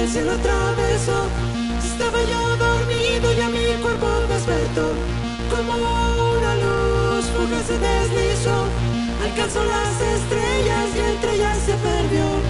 cielo atravesó. Estaba yo dormido y a mi cuerpo despertó. Como una luz fugaz se deslizó, alcanzó las estrellas y entre ellas se perdió.